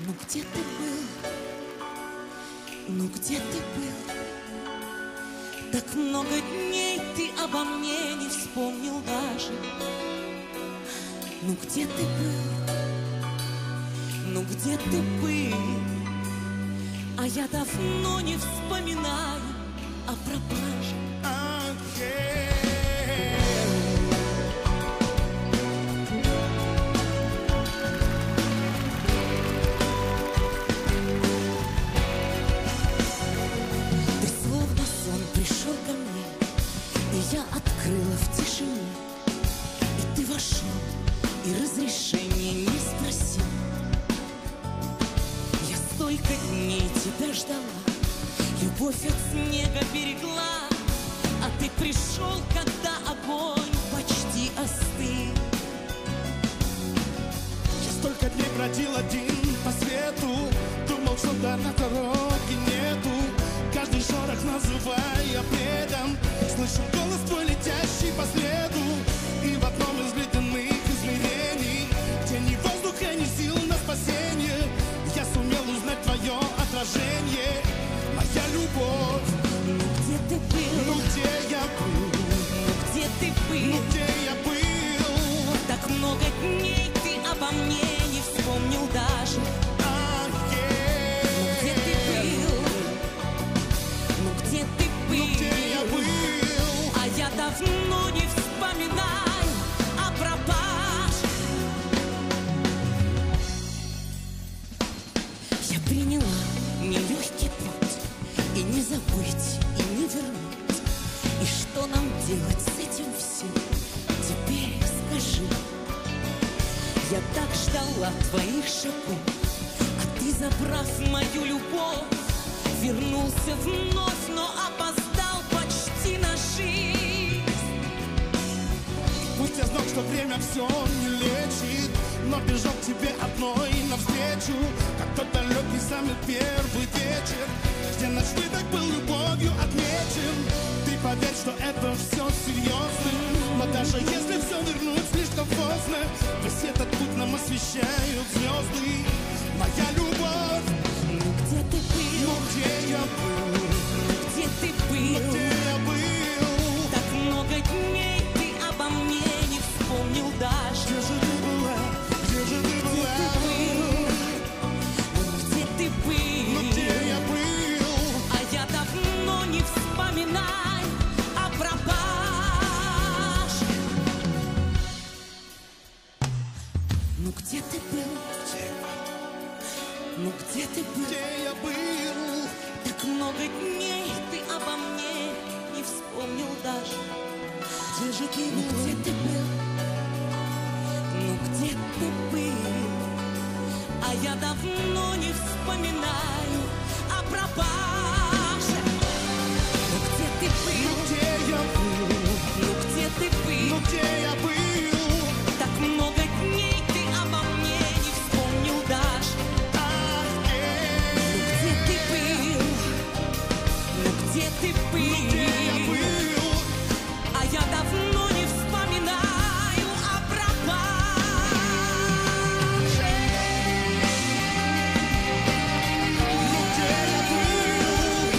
Ну где ты был? Ну где ты был? Так много дней ты обо мне не вспомнил даже. Ну где ты был? Ну где ты был? А я давно не вспоминаю о пропаже. Ты словно сон пришел ко мне, и я открыла в тишине. И ты вошел, и разрешения не спросил. Я столько дней тебя ждала, любовь от снега берегла, а ты пришел, когда огонь почти остыл. Я столько дней бродил один по свету, думал, что до на дороге нету. Каждый шорох называя бредом, слышу голос твой, летящий по следу. И в одном из ледяных измерений, где ни воздуха, ни сил на спасение, я сумел узнать твое отражение. Моя любовь. Ну где ты был? Ну где я был? Ну где ты был? Ну где я был? Так много дней ты обо мне не вспомнил даже. Ну где ты был? Ну где ты был? Ну где я был? А я давно не вспоминаю о пропаже. Я приняла нелегкий путь, и не забыть, и не вернуть. И что нам делать с этим всем? Теперь скажи. Я так ждала твоих шагов, а ты, забрав мою любовь, вернулся вновь, но опоздал почти на жизнь. Пусть я знал, что время все не лечит, но бежал к тебе одной навстречу, как тот далекий самый первый вечер, где наш выдох был любовью отмечен. Ты поверь, что это все серьезно, но даже если все вернуть слишком поздно, весь этот путь нам освещают звезды. Моя любовь. Ну где ты был? Ну где я был? Ну где ты Ну был? где я был? Так много дней ты обо мне не вспомнил даже. Где же ты была? Где же ты была? Ну где ты был? Ну где я был? А я давно не вспоминаю о пропаже. Ну где ты был? Ну где ты был? Где я был? Так много дней ты обо мне не вспомнил даже. Где же ты Ну был? где ты был? Ну где ты был? А я давно не вспоминаю о пропаже. Ну где ты Ну был? где я был? Ну где ты Ну был? где я был? Так много дней ты обо мне не вспомнил даже. Ну где ты был? Ну где ты Ну где я был? был? А я давно не вспоминаю о пропаже. Ну где я был?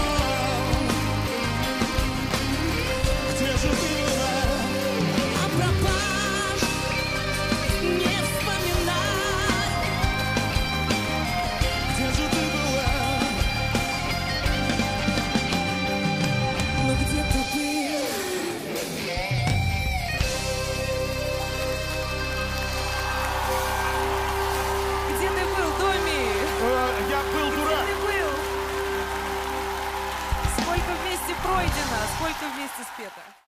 Где же ты была? О пропаже не вспоминай. Где же ты была? Ну где ты был? Где ты был, Доми? Я был дурак. Где ты был? Сколько вместе пройдено, сколько вместе спето?